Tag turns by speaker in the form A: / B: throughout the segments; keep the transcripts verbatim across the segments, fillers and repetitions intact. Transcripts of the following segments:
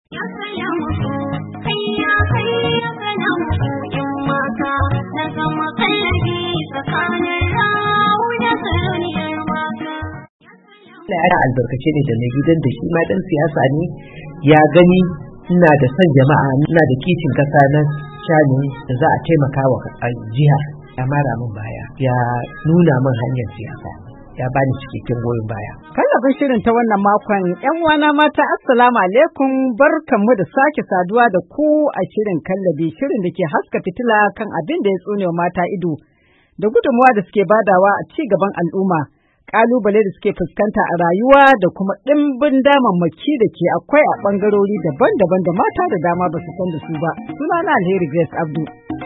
A: Ya salamu hayya hayya salamu in mata na zama kallabi tsakanin rawu da saloniyar mata.
B: Allah ya albarkace ne da mai gidan da shi ma dan siyasa ne, ya gani ina da son jama'a, ina da kishin kasa na shani da za a taimaka wa jiha, ya mara min baya, ya nuna min hanyar siyasa, ya bani cikakken goyon baya.
C: Kallabin shirin ta wannan makon, ‘yan uwana mata, assalamu alaikum, barkanmu da sake saduwa da ku a shirin kallabi, shirin da ke haska fitila kan abin da ya tsonewa mata ido, da gudunmuwa da suke badawa a ci gaban al'umma, ƙalubale da suke fuskanta a rayuwa da kuma ɗimbin damammaki da ke akwai a ɓangarori daban-daban da mata da dama ba su san da su ba. Sunana Alheri Grace Abdu.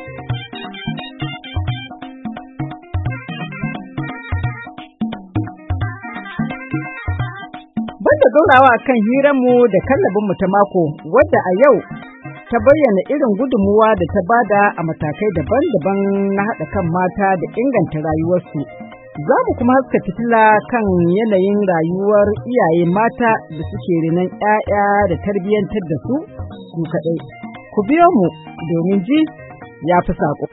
C: Banda dorawa kan hiranmu da kallabinmu ta mako, wadda a yau ta bayyana irin gudunmuwa da ta bada a matakai daban-daban na haɗa kan mata da inganta rayuwarsu. Za mu kuma haska fitila kan yanayin rayuwar iyaye mata da suke renon ‘ya'ya da tarbiyyantar da su su kaɗai. Ku biyo mu domin ji ya fi saƙo.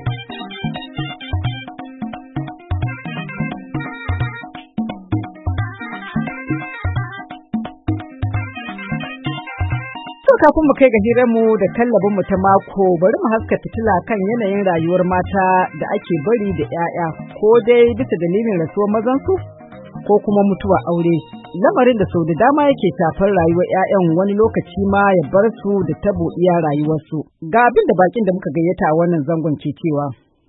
C: Kafin mu kai ga hiranmu da kallabinmu ta mako, bari mu haska fitila kan yanayin rayuwar mata da ake bari da 'ya'ya ko dai bisa dalilin rasuwar mazansu ko kuma mutuwa aure, lamarin da sau da dama yake shafar rayuwar 'ya'yan, wani lokaci ma ya bar su da tabo iya rayuwarsu. Ga abin da bakin da muka gayyata a wannan zangon ke cewa.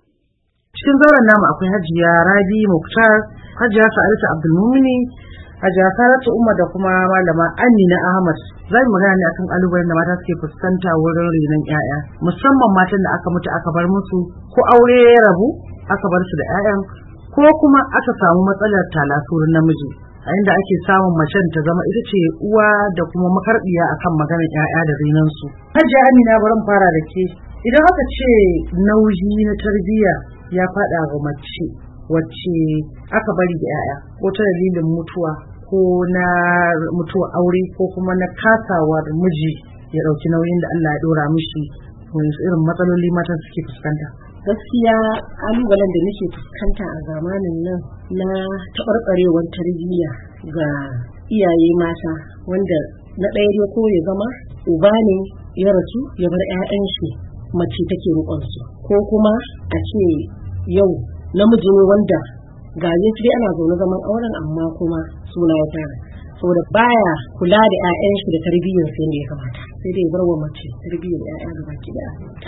D: Cikin zauren namu akwai Hajiya Rabi Muktar, Hajiya Sa'adatu Abdulmumini, Hajiya Saratu Umar da kuma Malama Amina Ahmad. Za mu magana ne akan kalubalen da mata suke fuskanta wurin renon 'ya'ya, musamman matan da aka mutu aka bar musu, ko aure ya rabu aka bar su da 'ya'yan, ko kuma aka samu matsalar talasurin namiji, a inda ake samun macen ta zama ita ce uwa da kuma makarbiya akan maganar 'ya'ya da renon su. Hajiya Amina, bari mu fara da ke. Idan aka ce nauyi na tarbiyya ya faɗa ga mace wacce aka bari da 'ya'ya, ko ta dalilin mutuwa ko na mutuwa aure ko kuma na kasawar miji ya ɗauki nauyin da Allah ya ɗora mishi, wani irin matsaloli mata suke fuskanta?
E: Gaskiya ƙalubalen da nake fuskanta a zamanin nan na taɓarɓarewar tarbiyya ga iyaye mata, wanda na ɗaya ne ko ya zama uba ne ya rasu ya bar 'ya'yan shi mace take riƙonsu, ko kuma a ce yau namiji ne wanda ga dai ana zaune zaman auren amma kuma suna ya tara, saboda baya kula da 'ya'yan shi da tarbiyyar sai da ya kamata, sai dai bar wa mace tarbiyyar 'ya'ya da baki da.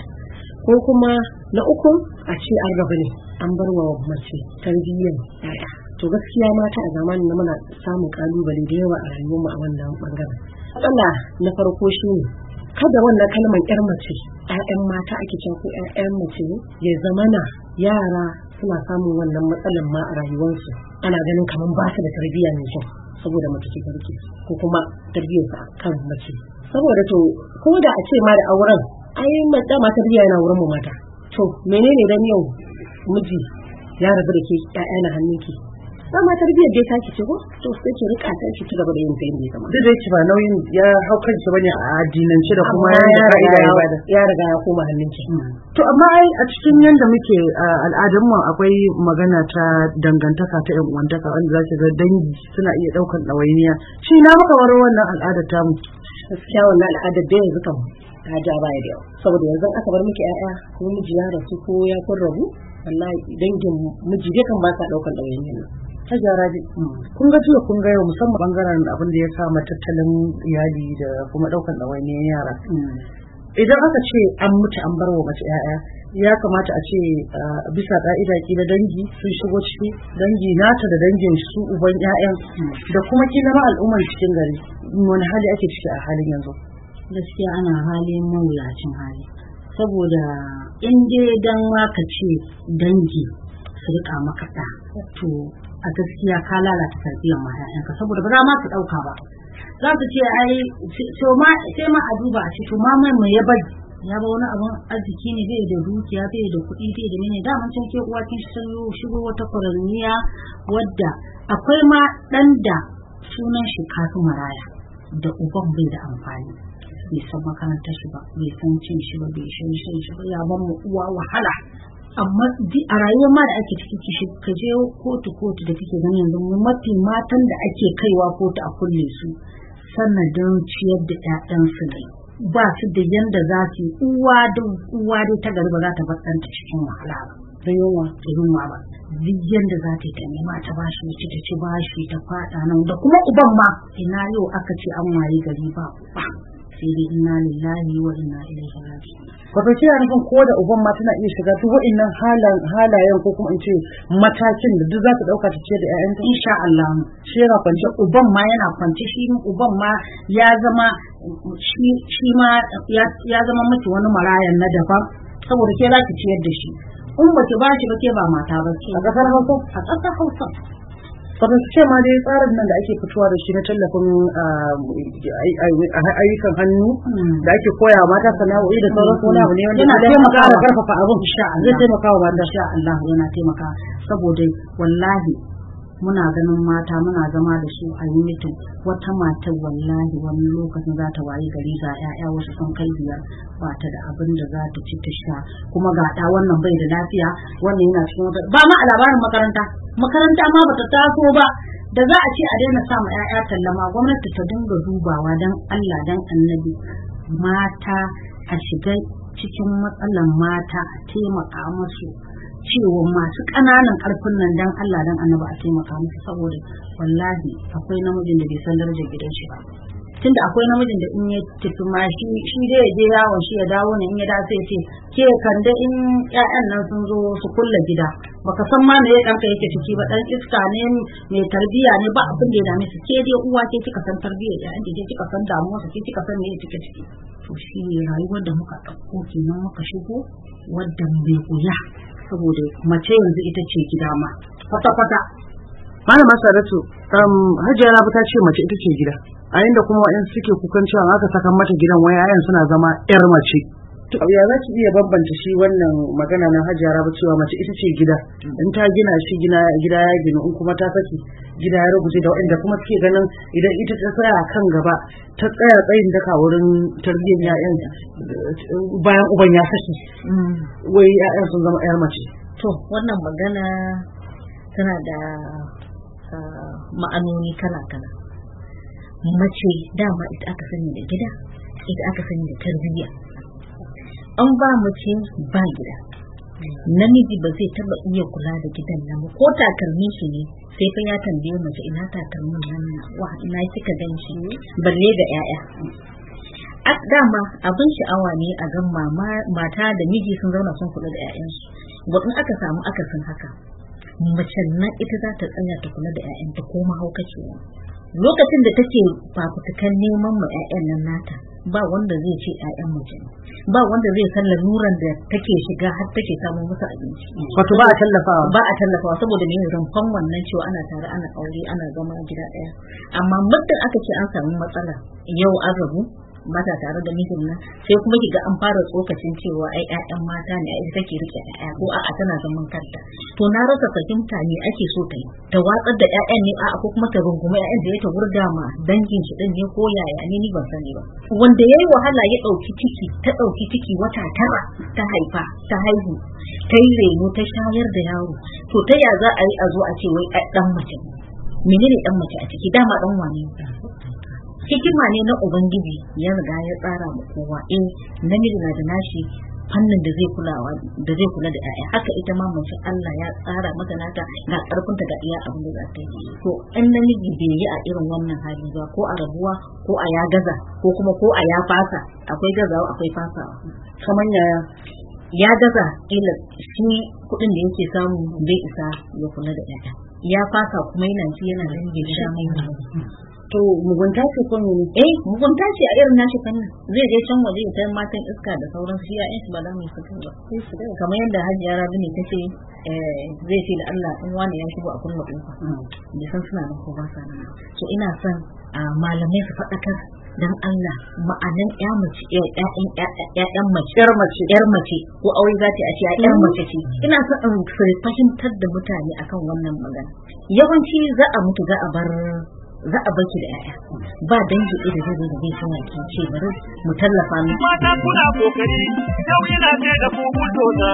E: Ko kuma na uku a ce an raba ne, an bar wa mace tarbiyyar 'ya'ya. To gaskiya mata a zamanin na muna samun kalubale da yawa a rayuwarmu a wannan bangaren. Matsala na farko shine kada wannan kalmar 'yar mace, 'ya'yan mata ake cewa ko 'ya'yan mace ya zamana yara suna samun wannan matsalan ma a rayuwarsu, ana ganin kamar ba su da tarbiyya mai kyau saboda mace ce garke, ko kuma tarbiyyar sa kan mace. Saboda to ko da a ce ma da auren ai mata ma tarbiyya yana wurin mu mata, to menene dan yau miji ya rabu da ke, ƴaƴa na hannunki, sama tarbiyyar dai ta ce ko to sai ki rika ta ki ci gaba da yin tayin da kamar
D: duk da yake ba nauyin ya hau kanki bane a addinance da kuma ya riga
E: ya riga ya koma hannunki.
D: To amma ai a cikin yanda muke al'adun mu akwai magana ta dangantaka ta yan uwantaka, wanda za ki ga dangi suna iya daukan dawainiya. Shi na maka bar wannan al'adar ta mu.
E: Gaskiya wannan al'adar da yanzu kan ta ja baya da yawa, saboda yanzu aka bar miki ƴaƴa ko miji ya rasu ko ya kun rabu, wallahi dangin miji dai kan ba sa daukan dawainiya.
D: Hajiya Rabi, kun ga jiya kun ga yau musamman bangaren abin da ya kama tattalin iyali da kuma daukan ɗawainiyar yara. Idan aka ce an mutu an bar wa mace 'ya'ya, ya kamata a ce bisa ka'ida kila dangi sun shigo ciki, dangi nata da dangin su uban 'ya'yan da kuma kila ma al'ummar cikin gari. Wani hali ake ciki a halin yanzu?
F: Gaskiya ana halin mawuyacin hali, saboda in dai dan waka ce dangi su rika maka ɗa, to a gaskiya ka lalata tarbiyyar ma'ayanka, saboda ba za ma su ɗauka ba. Za su ce ai sai ma a duba a ce to ma mai mai ya bari, ya ba wani abun arziki ne, bai da dukiya, bai da kuɗi, bai da mene. Daman can ke uwa kin shigo wata kwaranniya wadda akwai ma ɗan da sunan shi kasu maraya da uban bai da amfani. bai san makarantar shi ba, bai san cin shi ba, bai shan shan shi ba, ya ban mu uwa wahala. Amma a rayuwar ma da ake ciki kishi ka je kotu kotu da kike ganin yanzu mafi matan da ake kaiwa kotu a kulle su sanadin ciyar da ƴaƴansu ne. Ba su da yanda za su yi uwa da uwa dai ta gari ba za ta bar ɗanta cikin wahala ba. Da yunwa da yunwa ba. Duk yanda za ta yi ta nema ta bashi mace ta ci bashi ta faɗa nan da kuma uban ma ina yau aka ce an waye gari ba ba. Sai dai inna lillahi wa inna ilaihi raji'un.
D: Wato kina nufin ko da uban ma tana iya shiga duk wa'annan halayen ko kuma in ce matakin da duk za ta dauka ta ce da ƴaƴanta
F: insha Allah.
D: Shi yana kwance,
F: uban ma yana kwance, shi uban ma ya zama shi shi ma ya zama miki wani marayan na daban saboda ke za ki ciyar da shi. In ba ki ba shi ba ke ba mata ba ce.
D: A ƙasar Hausa?
F: A ƙasar Hausa.
D: Saboda ce ma dai tsarin nan da ake fitowa da shi na tallafin ayyukan hannu da ake koya mata sana'o'i da sauran wani abu ne wanda
F: yana taimakawa
D: da karfafa abin zai taimaka wa mata.
F: Insha Allah yana taimaka saboda wallahi muna ganin mata muna zama da su a unitin wata mata wallahi wani lokacin za ta wayi gari ga ƴaƴa wasu sun kai biyar ba ta da abin da za ta ci ta sha kuma ga ɗa wannan bai da lafiya wannan yana cikin wata ba ma a labarin makaranta makaranta ma bata taso ba da za a ce a daina sa ma ƴaƴa tallama gwamnati ta dinga dubawa dan Allah dan annabi mata a shiga cikin matsalan mata a taimaka musu cewa masu ƙananan ƙarfin nan dan Allah dan annabi a taimaka musu saboda wallahi akwai namijin da bai san darajar gidan shi ba tunda akwai namijin da in ya tafi ma shi shi dai ya je yawon shi ya dawo ne in ya dawo sai ce ke kan da in ƴaƴan nan sun zo su kulla gida baka san ma me ɗanka yake ciki ba dan iska ne mai tarbiya ne ba abin da ya dame su ke dai uwa ke kika san tarbiyyar ƴaƴan ke kika san damuwa ke kika san me yake ciki to shi ne rayuwar da muka ɗauko kenan muka shigo wadda bai kuya saboda mace yanzu ita ce gida ma kwata-kwata.
D: Malama Saratu, Hajiya Rabi ta ce mace ita ce gida, a inda kuma wa'in suke kukan cewa aka saka mata gidan wai yayan suna zama 'yar mace. Ya za ki iya bambanta shi wannan magana na Hajiya Rabi cewa mace ita ce gida, in ta gina shi gida ya gina in kuma ta saki gida ya rubuce da waɗanda kuma suke ganin idan ita ta tsaya kan gaba ta tsaya tsayin daka wurin tarbiyyar ya'yan bayan uban ya saki wai ya'yan sun zama 'yar mace.
G: To wannan magana tana da ma'anoni kala-kala. Mace dama ita aka sani da gida, ita aka sani da tarbiyya. An ba mace ba gida. Namiji ba zai taba iya kula da gidan nan ba ko takalmin shi ne sai fa ya tambaye mace ina takalmin nan wa ina kika ganshi balle ga yaya. A dama abin sha'awa ne a gan mama mata da miji sun zauna sun kula da ƴaƴansu. Wadin aka samu akasin haka. Mace nan ita za ta tsaya ta kula da ƴaƴanta ko mahaukaci ne. Lokacin da take fafutukan neman ma ƴaƴan nan nata ba wanda zai ce ƴaƴan mace ba wanda zai san laluran da take shiga har take samu musu abinci.
D: Wato ba a tallafawa
G: ba a tallafawa saboda ne rumfan wannan cewa ana tare ana aure ana zama gida ɗaya. Amma muddin aka ce an samu matsala yau an rabu mata tare da mijin nan sai kuma kiga an fara tsokacin cewa ai ƴaƴan mata ne ai take rike ƴaƴa ko a'a tana zaman kanta to na rasa fahimta ne ake so ta yi ta watsar da ƴaƴan ne a'a ko kuma ta runguma ƴaƴan da ya ta wurga ma dangin shi din ne ko yaya ne ni ban sani ba wanda yayi wahala ya dauki ciki ta dauki ciki wata tara ta haifa ta haihu ta yi reno ta shayar da yaro to ta ya za a yi a zo a ce wai dan mace menene dan mace a ciki dama dan wane hikima ne na ubangiji ya riga ya tsara mu kowa eh namiji na da nashi fannin da zai kulawa da zai kula da ƴaƴa haka ita ma mace Allah ya tsara mata nata ga karfin ta ga iya abin da za ta yi to in namiji bai yi a irin wannan hali ba ko a rabuwa ko a ya gaza ko kuma ko a ya fasa akwai gazawa akwai fasawa
D: kamar yaya
G: ya gaza kila shi kuɗin da yake samu bai isa ya kula da ƴaƴa ya fasa kuma yana ji yana nan bai sha mai
D: to mugunta ce ko ne
G: eh mugunta ce a irin nashi fannin zai je can waje ta matan iska da sauran su ya ba za mu fito ba kamar yadda Hajiya Rabi ne tace eh zai ce da Allah in wani ya shigo a kunna kofa da san suna nan ko ba sa nan so ina son malamai su faɗakar dan Allah ma'anan ƴa mace ƴaƴan ƴaƴan mace
D: ƴar mace
G: ƴar mace ko aure za ta a ce ƴar mace ce ina son in fahimtar da mutane akan wannan magana yawanci za a mutu za a bar za a baki da 'ya'ya ba dangi ɗaya da zai zo da bai cin wanki ce bari mu tallafa mu.
H: Mata kuna kokari yau ina ce da ku bulldoza.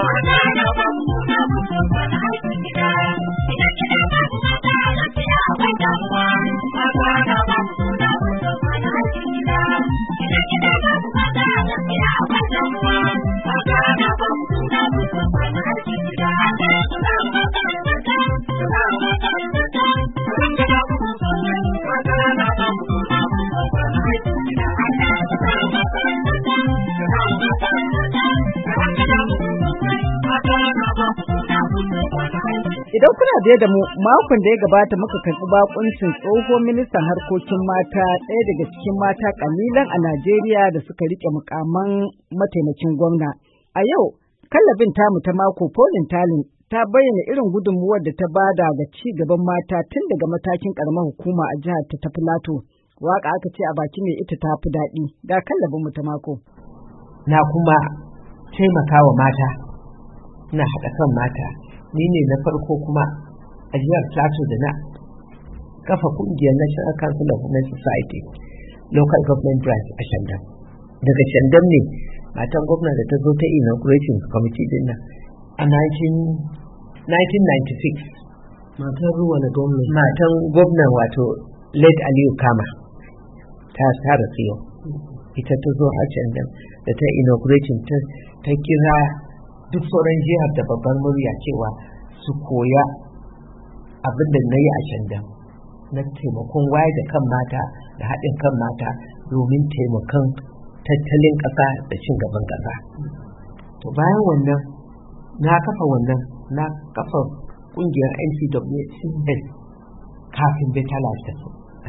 C: Idan kuna biye da mu makon da ya gabata muka karɓi bakuncin tsohon ministan harkokin mata ɗaya daga cikin mata kalilan a Najeriya da suka rike mukaman mataimakin gwamna. A yau kallabin tamu ta mako Pauline Talin ta bayyana irin gudunmuwar da ta bada ga ci gaban mata tun daga matakin karamar hukuma a jihar ta Filato. Waka aka ce a baki mai ita ta fi daɗi. Ga kallabin mu ta mako.
B: Na kuma taimakawa mata, na haɗa kan mata. Ni ne na farko kuma a jihar Plateau da na kafa kungiyar National Council of Women Society Local Government Branch a Shandam. Daga Shandam ne matan gwamna da ta zo ta inaugurating committee din nan a nineteen ninety-six.
D: Matan ruwa na gwamna.
B: Matan gwamna wato late Aliyu Kama ta tara siyo. Ita ta zo a Shandam da ta inaugurating ta kira duk sauran jihar da babbar murya cewa su koya abin da na yi a Shandam na taimakon waye da kan mata da haɗin kan mata domin taimakon tattalin ƙasa da cin gaban ƙasa. To bayan wannan na kafa wannan na kafa ƙungiyar N C W S kafin Better Life ta a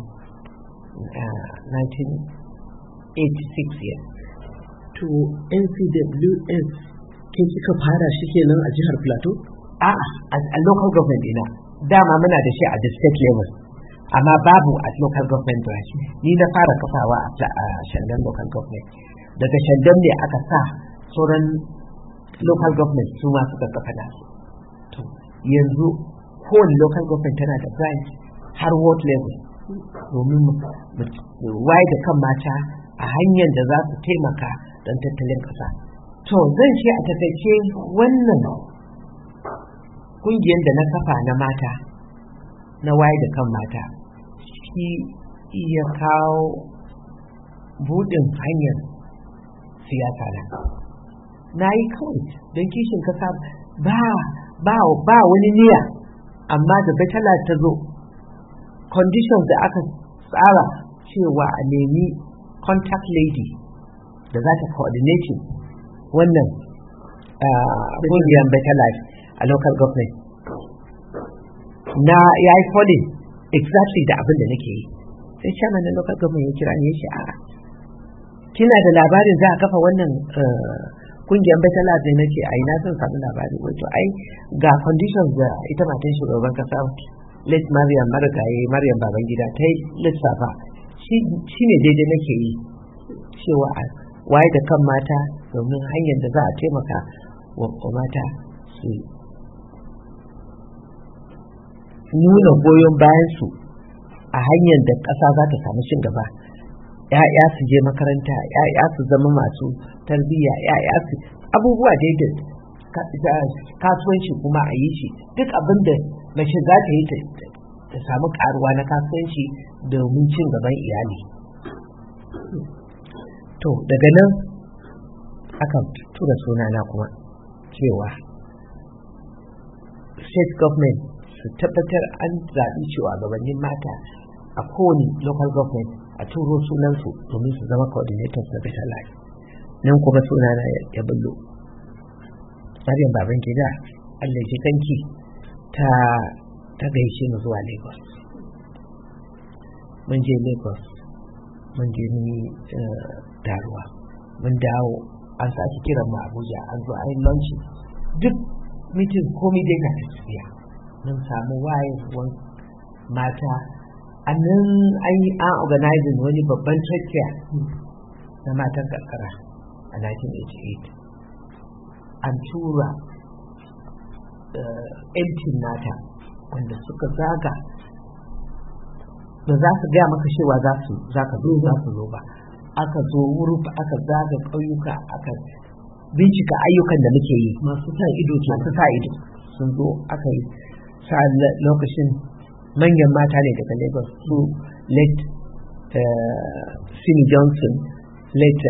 B: nineteen eighty-six years.
D: To N C W S kin kika fara shi kenan a jihar Plateau?
B: A'a, a local government ina. Dama muna da shi a the state level. Amma babu a local government branch. Ni na fara kafawa a Shandam local government. Daga Shandam ne aka sa sauran local government su ma suka kafa nasu. To yanzu kowane local government tana da branch har ward level domin waye da kan mata a hanyar da za su taimaka don tattalin ƙasa. To zan ce a takaice wannan kungiyar da na kafa na mata na waye da kan mata shi iya kawo buɗin hanyar siyasa na. Na yi kawai don kishin kasa ba ba ba wani niyya, amma da Better Life ta zo conditions da aka tsara cewa a nemi contact lady da za ta coordinating wannan kungiyar Better Life a local government na ya yi falling exactly da abin da nake yi. Sai chairman na local government ya kira ni ya ce a'a kina da labarin za a kafa wannan kungiyar Better Life ne? Nake ai na san samu labari. Wato ai ga conditions da ita matan shugaban kasa late Maryam Marigayi Maryam Babangida ta yi lissafa shi ne daidai nake yi cewa waye da kan mata domin hanyar da za a taimaka wa mata su nuna goyon bayansu a hanyar da ƙasa za ta samu cin gaba. ‘Ya'ya su je makaranta, ‘ya'ya su zama masu tarbiyya, ‘ya'ya su abubuwa daidai kasuwanci kuma a yi shi duk abin da mace za ta yi ta samu karuwa na kasuwanci domin cin gaban iyali. To daga nan aka tura sunana kuma cewa state government su tabbatar an zaɓi cewa gabanin mata a kowane local government a turo sunansu domin su zama coordinators na Better Life. Nan kuma sunana ya bullo. Maryam Babangida Allah ji kanki ta ta gaishe mu zuwa Lagos. Mun je Lagos mun je ni taruwa mun dawo an sake kiran mu Abuja an zo ayi lunch duk meeting komai dai na tafiya. Mun samu wayewan mata a nan an yi an organizing wani babban trade fair na matan karkara a nineteen eighty-eight. An tura yankin nata wanda suka zaga ba za su gaya maka cewa za su za ka zo za su zo ba. Aka zo wuri aka zaga ƙauyuka aka bincika ayyukan da muke yi
D: masu sa ido
B: masu sa ido sun zo aka yi sa lokacin manyan mata ne daga Lagos su late Simi Johnson, late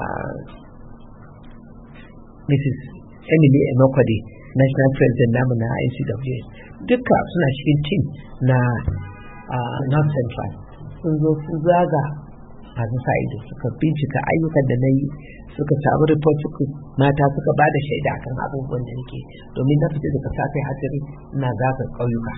B: Missus Emily Enokwade, National President namu na I C W S, duka suna cikin team na North Central. Sun zo sun zaga masu sa ido suka bincika ayyukan da na yi, suka samu report suka mata suka ba da shaida akan abubuwan da nake, domin na fita daga safe hatari na zaga ƙauyuka.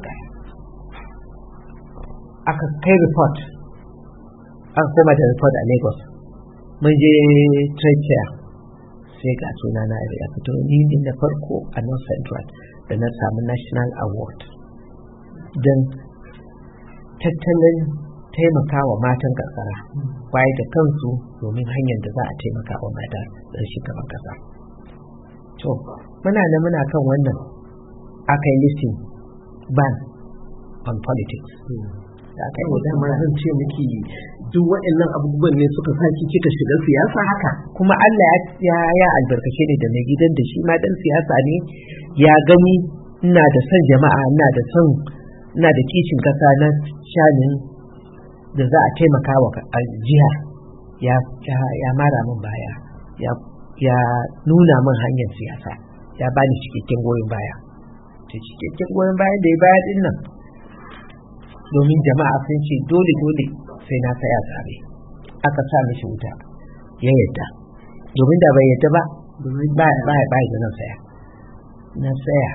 B: Aka kai report, aka koma da report a Lagos. Mun je trade fair sai ga suna na ya fito ni ne na farko a North Central da na samu National Award don tattalin taimakawa matan karkara baya da kansu domin hanyar da za a taimaka wa mata don shugaban kasa. To, muna da muna kan wannan aka yi listing ban on politics. Da aka yi
D: dama zan ce miki duk waɗannan abubuwan ne suka sa ki kika shiga siyasa haka.
B: Kuma Allah ya ya albarkace ni da mai gidan da shi ma dan siyasa ne, ya gani ina da son jama'a, ina da son ina da kishin kasa na shanin da za a taimaka wa jiha, ya ya mara min baya, ya ya nuna min hanyar siyasa, ya bani cikakken goyon baya. To cikakken goyon baya da ya bayar din nan domin jama'a sun ce dole dole sai na tsaya zabe, aka sa mishi wuta ya yadda, domin da bai yadda ba ba ba ba da nan tsaya na tsaya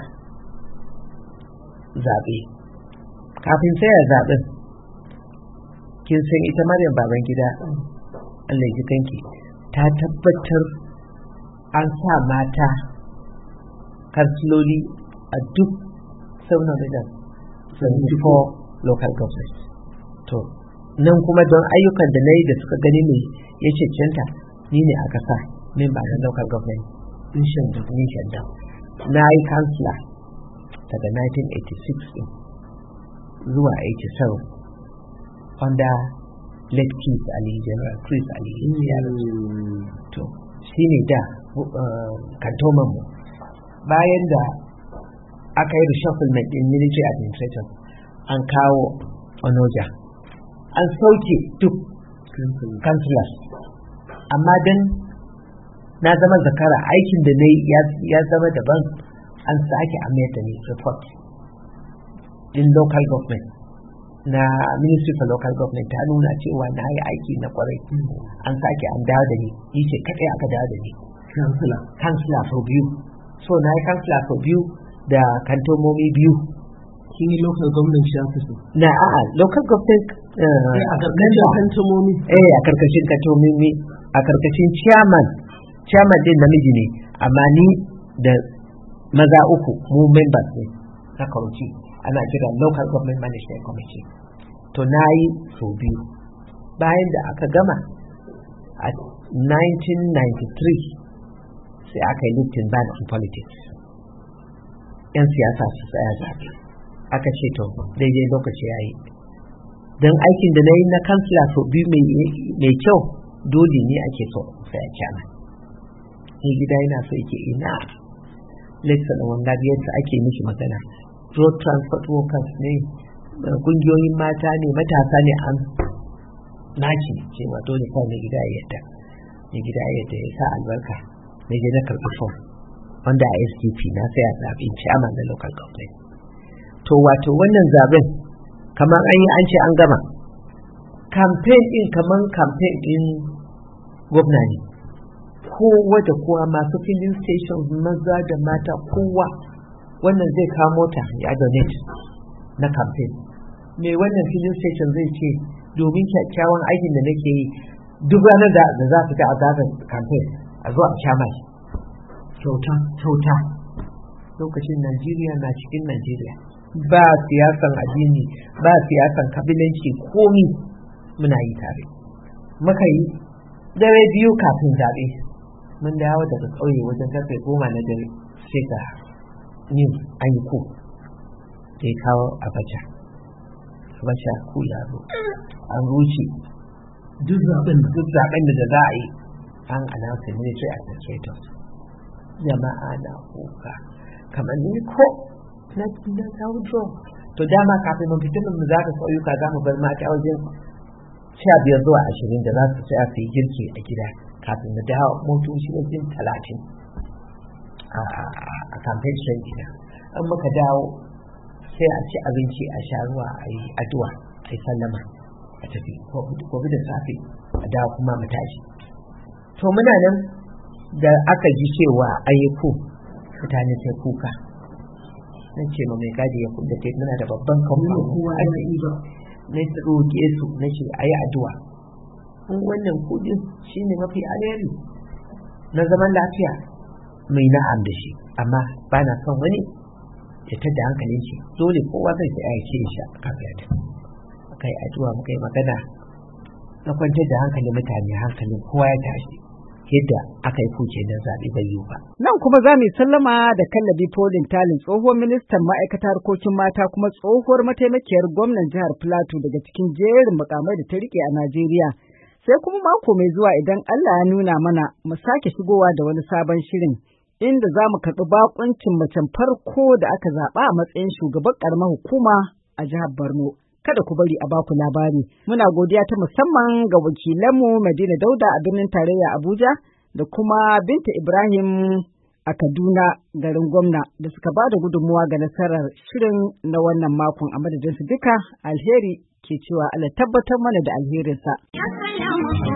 B: zabe. Kafin tsaya zaben kin san ita Maryam Babangida Allah ya ji kanki ta tabbatar an sa mata kansiloli a duk seventy-four local government. To, nan kuma don ayyukan da na yi da suka gani ne ya cancanta ni ne aka sa min ba na local government in shanda ni shanda. Na yi kansila daga nineteen eighty-six din zuwa eighty-seven under late Chris Ali, General Chris Ali. To, shi ne da kantoman mu. Bayan da aka yi reshufflement din military administration, an kawo onoja, an sauke duk councillors, amma dan na zama zakara aikin da na ya zama daban, an sake amir da ni report in local government na Ministry for Local Government ta nuna cewa na yi aiki na kwarai, an sake an dawo da ni, yi ce kaɗai aka dawo da ni kansila sau biyu. So na yi kansila sau biyu da kantomomi biyu.
D: Kin yi local government shi aka so?
B: Na a'a local government
D: a karkashin kantomomi.
B: Eh a karkashin kantomomi, a karkashin chairman. Chairman din namiji ne, amma ni da maza uku mu members ne na kauci, ana kira local government management committee. To na yi sau biyu. Bayan da aka gama a nineteen ninety-three sai aka yi lifting ban on politics. 'Yan siyasa su tsaya zaɓe. Aka ce to daidai lokaci ya yi. Don aikin da na yi na kansila sau biyu mai kyau dole ne ake so sai a kyana. Ni gida yana so yake ina Lexan wanda yadda ake mishi magana. Road transport workers ne, kungiyoyin mata ne, matasa ne, an naki cewa dole kawai na gida yadda. Ni gida yadda ya sa albarka. Na je na karɓi form wanda a S D P na sai a zaɓin chairman na local government. To wato wannan zaben kamar an yi an ce an gama. Campaign din kamar campaign din gwamna ne. Kowa da kowa masu filling stations maza da mata kowa wannan zai kawo mota ya donate na campaign. Me wannan filling station zai ce domin kyakkyawan aikin da nake yi duk ranar da za su ga a zaben campaign a zuwa a sha mai kyauta kyauta. Lokacin Najeriya na cikin Najeriya ba siyasan addini ba siyasan kabilanci komi muna yi tare. Muka yi dare biyu kafin zaɓe mun dawo daga ƙauye wajen karfe goma na dare sai ga news an yi ko da ya kawo abacha. So shugaban shaku ya zo an rushe duk zaben duk zaben da za a yi an announce military administrators jama'a na kuka kamar ni ko na na saujo to dama kafin mun fita mun za ka sauyuka za mu bar mata wajen sha biyar zuwa ashirin da za su tsaya su yi girki a gida kafin mu dawo motoci wajen talatin a campaign train gida an muka dawo sai a ci abinci a sha ruwa a yi addu'a a yi sallama a tafi gobe da safe a dawo kuma mu tashi to muna nan da aka ji cewa an yi ku mutane sai kuka na ce ma mai gadi ya kudda ta muna da babban kamfani na roƙe su na ce a yi addu'a in wannan kudin shi ne mafi alheri na zaman lafiya mai na'am da shi amma ba na son wani ya tada hankalin shi dole kowa zai sai ya ce shi a kafin aka yi addu'a muka yi magana na kwantar da hankalin mutane hankalin kowa ya tashi yadda aka yi kuce na zaɓe bai yi ba.
C: Nan kuma za mu sallama da Kallabi Polin Talin tsohuwar ministan ma'aikatar harkokin mata kuma tsohuwar mataimakiyar gwamnan jihar Plateau daga cikin jerin mukamai da ta rike a Najeriya. Sai kuma mako mai zuwa idan Allah ya nuna mana mu sake shigowa da wani sabon shirin inda za mu karɓi bakuncin macen farko da aka zaɓa a matsayin shugaban ƙaramar hukuma a jihar Borno. Kada ku bari a baku labari. Muna godiya ta musamman ga wakilanmu Madina Dauda a birnin tarayya Abuja da kuma Binta Ibrahim a Kaduna garin gwamna da suka ba da gudunmuwa ga nasarar shirin na wannan makon a madadinsu duka alheri ke cewa Allah tabbatar mana da alherinsa.